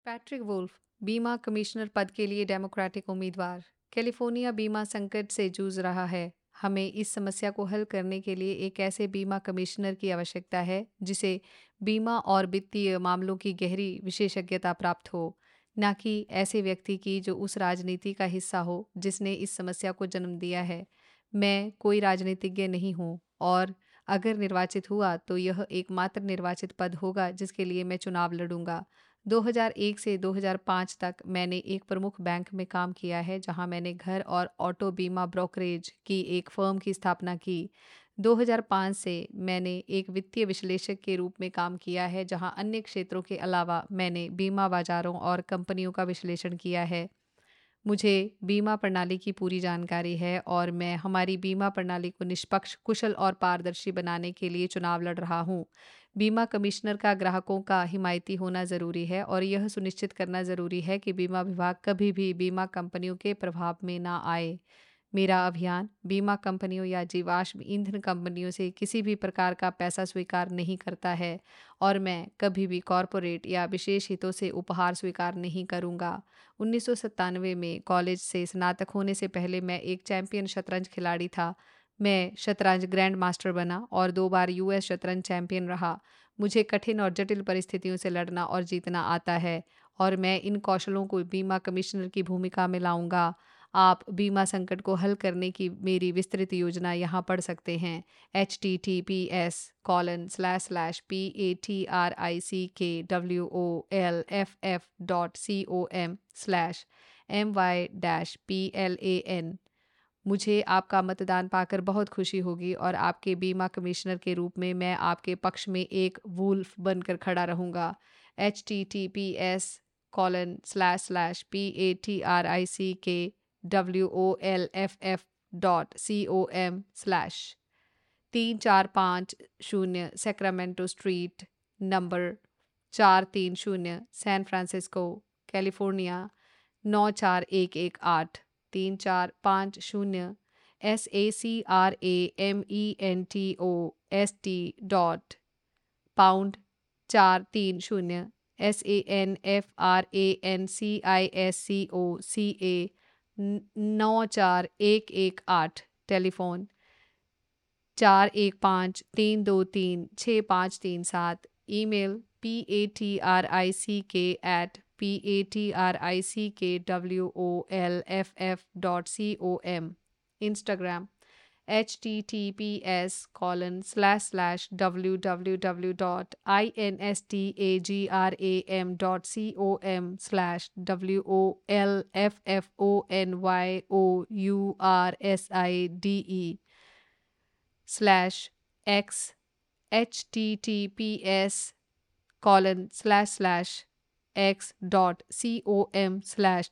Patrick wolf, बीमा commissioner पद के लिए डेमोक्रेटिक उम्मीदवार। कैलिफोर्निया बीमा संकट से जूझ रहा है। हमें इस समस्या को हल करने के लिए एक ऐसे बीमा कमिश्नर की आवश्यकता है जिसे बीमा और वित्तीय मामलों की गहरी विशेषज्ञता प्राप्त हो, न कि ऐसे व्यक्ति की जो उस राजनीति का हिस्सा हो जिसने इस समस्या को जन्म दिया है। मैं कोई राजनीतिज्ञ नहीं हूँ और अगर निर्वाचित हुआ तो यह एकमात्र निर्वाचित पद होगा जिसके लिए मैं चुनाव लड़ूंगा। 2001 से 2005 तक मैंने एक प्रमुख बैंक में काम किया है जहां मैंने घर और ऑटो बीमा ब्रोकरेज की एक फर्म की स्थापना की। 2005 से मैंने एक वित्तीय विश्लेषक के रूप में काम किया है जहां अन्य क्षेत्रों के अलावा मैंने बीमा बाजारों और कंपनियों का विश्लेषण किया है। मुझे बीमा प्रणाली की पूरी जानकारी है और मैं हमारी बीमा प्रणाली को निष्पक्ष, कुशल और पारदर्शी बनाने के लिए चुनाव लड़ रहा हूँ। बीमा कमिश्नर का ग्राहकों का हिमायती होना ज़रूरी है और यह सुनिश्चित करना ज़रूरी है कि बीमा विभाग कभी भी बीमा कंपनियों के प्रभाव में ना आए। मेरा अभियान बीमा कंपनियों या जीवाश्म ईंधन कंपनियों से किसी भी प्रकार का पैसा स्वीकार नहीं करता है और मैं कभी भी कॉरपोरेट या विशेष हितों से उपहार स्वीकार नहीं करूंगा। 1997 में कॉलेज से स्नातक होने से पहले मैं एक चैंपियन शतरंज खिलाड़ी था। मैं शतरंज ग्रैंड मास्टर बना और 2 बार यूएस शतरंज चैंपियन रहा। मुझे कठिन और जटिल परिस्थितियों से लड़ना और जीतना आता है और मैं इन कौशलों को बीमा कमिश्नर की भूमिका में लाऊंगा। आप बीमा संकट को हल करने की मेरी विस्तृत योजना यहाँ पढ़ सकते हैं। https://patrickwoolf.com/my-plan। मुझे आपका मतदान पाकर बहुत खुशी होगी और आपके बीमा कमिश्नर के रूप में मैं आपके पक्ष में एक वुल्फ बनकर खड़ा रहूँगा। https://patrickwoolf.com/3450 Sacramento street, number 430, San Francisco, California 94118। 3450 SACRAMENTOST.pound 430 SANFRANCISCOCA 94118। Telephone 4153236537। Email patrickwoolf.com। Instagram https://www.instagram/wolfside/x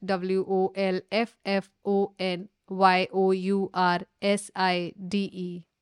https://x.com/wolffonourSide।